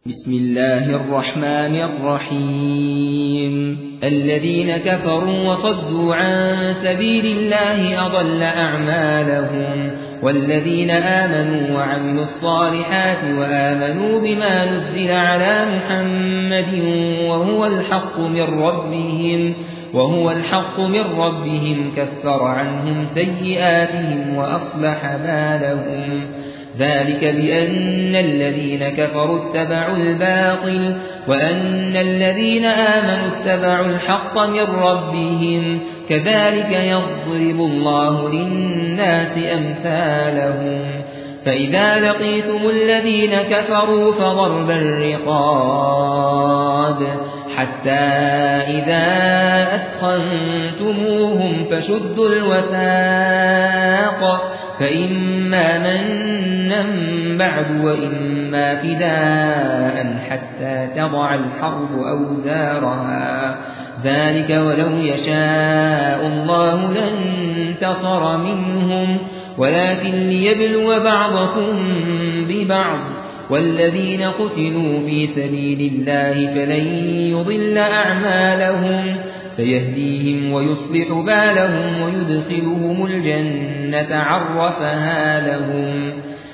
بسم الله الرحمن الرحيم الذين كفروا وصدوا عن سبيل الله أضل أعمالهم والذين آمنوا وعملوا الصالحات وآمنوا بما نزل على محمد وهو الحق من ربهم كفر عنهم سيئاتهم وأصلح بالهم ذلك بأن الذين كفروا اتبعوا الباطل وأن الذين آمنوا اتبعوا الحق من ربهم كذلك يضرب الله للناس أمثالهم فإذا لقيتم الذين كفروا فضرب الرقاب حتى إذا أثخنتموهم فشدوا الوثاق فإما منا بعد وإما فداء حتى تضع الحرب أوزارها ذلك ولو يشاء الله لانتصر منهم ولكن ليبلو بعضكم ببعض والذين قتلوا في سبيل الله فلن يضل أعمالهم سيهديهم ويصلح بالهم ويدخلهم الجنة عرفها لهم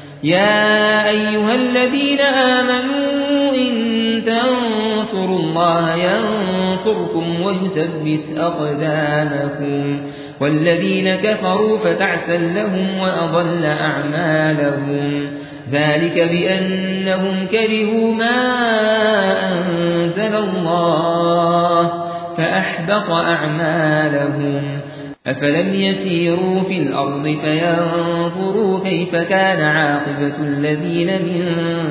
يا أيها الذين آمنوا إن تنصروا الله ينصركم ويثبت أقدامكم والذين كفروا فتعسا لهم وأضل أعمالهم ذلك بأنهم كرهوا ما أنزل الله فأحبط أعمالهم أفلم يسيروا في الأرض فينظروا كيف كان عاقبة الذين من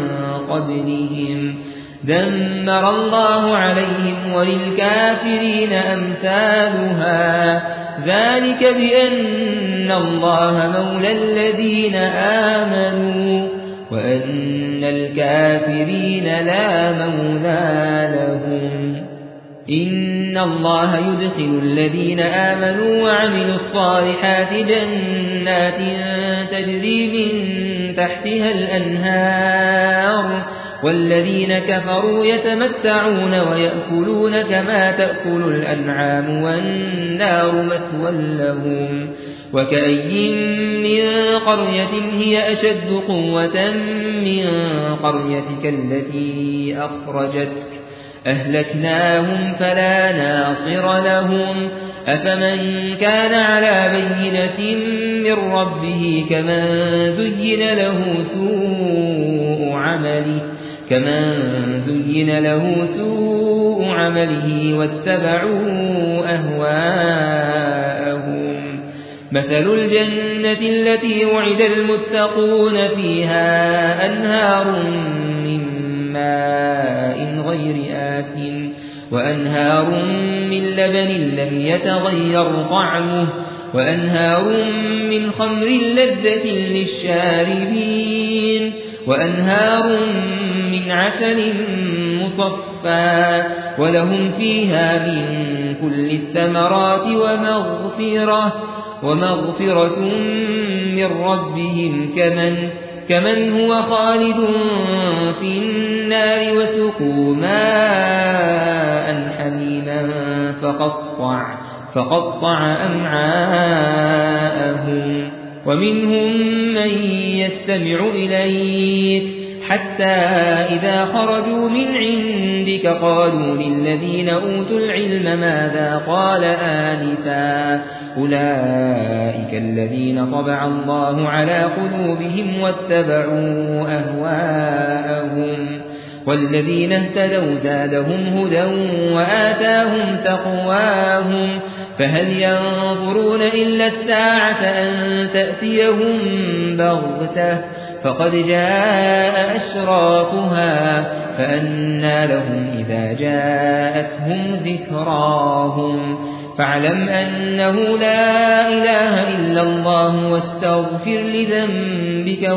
قبلهم دمر الله عليهم وللكافرين أمثالها ذلك بأن الله مولى الذين آمنوا وأن الكافرين لا مولى لهم إن الله يدخل الذين آمنوا وعملوا الصالحات جنات تجري من تحتها الأنهار والذين كفروا يتمتعون ويأكلون كما تأكل الأنعام والنار مثوى لهم وكأي من قرية هي أشد قوة من قريتك التي أخرجتك أهلكناهم فلا ناصر لهم أفمن كان على بينة من ربه كمن زين له سوء عمله واتبعوا أهواءهم مثل الجنة التي وعد المتقون فيها أنهار من ماء غير آسن وأنهار من لبن لم يتغير طعمه وأنهار من خمر لذة للشاربين وأنهار من عسل مصفى ولهم فيها من كل الثمرات ومغفرة من ربهم كمن هو خالد في النار وسقوا ماء حميما فقطع أمعاءهم ومنهم من يستمع إليك حتى إذا خرجوا من عندك قالوا للذين أوتوا العلم ماذا قال آنفا أولئك الذين طبع الله على قلوبهم واتبعوا أهواءهم والذين اهتدوا زادهم هدى وآتاهم تقواهم فهل ينظرون إلا الساعة أن تأتيهم بغتة فقد جاء أشراطها فأنى لهم إذا جاءتهم ذكراهم فاعلم أنه لا إله إلا الله واستغفر لذنبك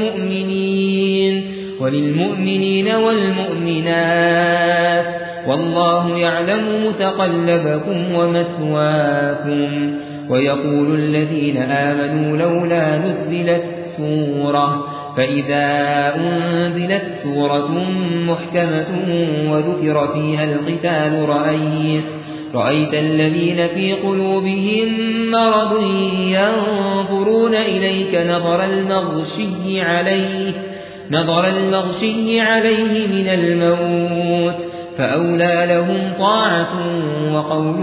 وللمؤمنين والمؤمنات والله يعلم متقلبكم ومثواكم ويقول الذين آمنوا لولا نزلت سورة فإذا أنزلت سورة محكمة وذكر فيها القتال رأيت الذين في قلوبهم مرض ينظرون إليك نظر المغشي عليه من الموت فأولى لهم طاعة وقول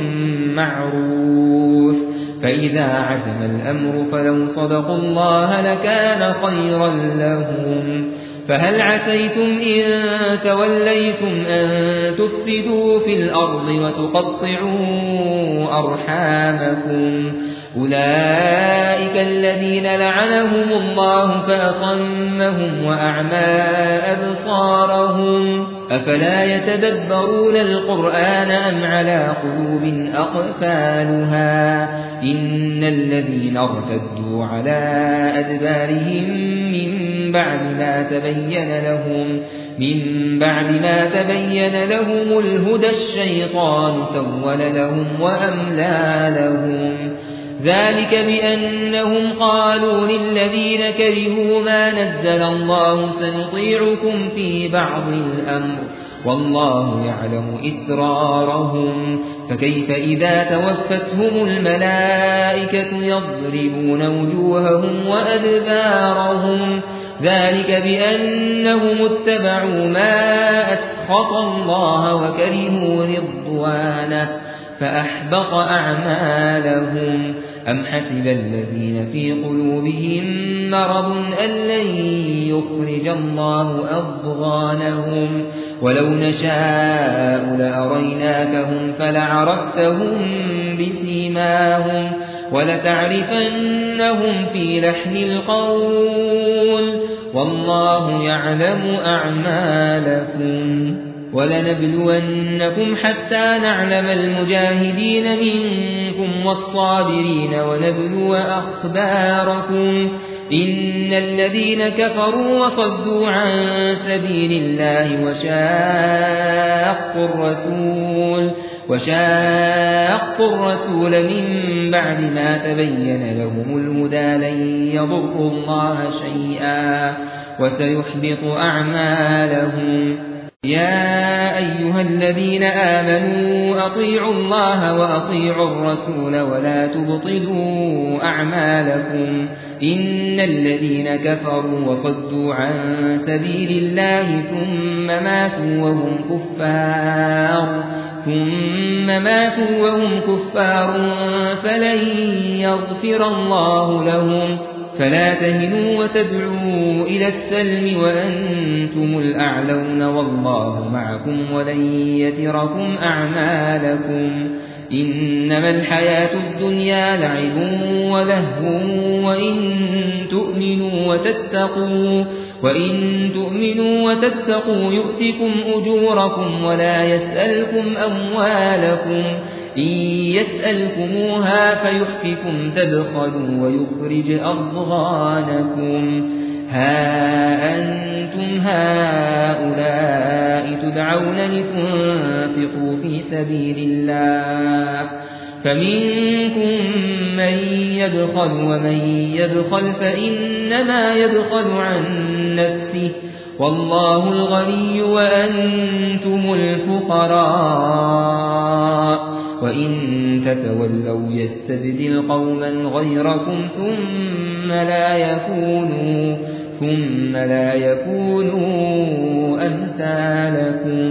معروف فإذا عزم الأمر فلو صدقوا الله لكان خيرا لهم فهل عسيتم إن توليتم أن تفسدوا في الأرض وتقطعوا أرحامكم أولئك الذين لعنهم الله فأصمهم وأعمى أبصارهم أفلا يتدبرون القرآن أم على قلوب أقفالها إن الذين ارتدوا على أدبارهم من بعد ما تبين لهم الهدى الشيطان سول لهم وأملى لهم ذلك بأنهم قالوا للذين كرهوا ما نزل الله سنطيعكم في بعض الأمر والله يعلم إسرارهم فكيف إذا توفتهم الملائكة يضربون وجوههم وأدبارهم ذلك بأنهم اتبعوا ما أسخط الله وكرهوا رضوانه فأحبط أعمالهم أم حسب الذين في قلوبهم مرض أن لن يخرج الله أضغانهم ولو نشاء لأريناكهم فلعرفتهم بسيماهم ولتعرفنهم في لحن القول والله يعلم أعمالكم ولنبلونكم حتى نعلم المجاهدين منكم والصابرين ونبلو أخباركم إن الذين كفروا وصدوا عن سبيل الله وشاقوا الرسول من بعد ما تبين لهم الهدى لن يضروا الله شيئا وسيحبط أعمالهم يا أيها الذين آمنوا أطيعوا الله وأطيعوا الرسول ولا تبطلوا أعمالكم إن الذين كفروا وصدوا عن سبيل الله ثم ماتوا وهم كفار فلن يغفر الله لهم فلا تهنوا وتدعوا إلى السلم وأنتم الأعلون والله معكم ولن يتركم أعمالكم إنما الحياة الدنيا لعب ولهو وإن تؤمنوا وتتقوا يؤتكم أجوركم ولا يسألكم أموالكم إن يسألكموها فيحفكم تبخلوا ويخرج أضغانكم ها أنتم هؤلاء تدعون لتنفقوا في سبيل الله فمنكم من يبخل ومن يبخل فإنما يبخل عن نفسه والله الغني وأنتم الفقراء وإن تتولوا يستبدل قوما غيركم ثم لا يكونوا أمثالكم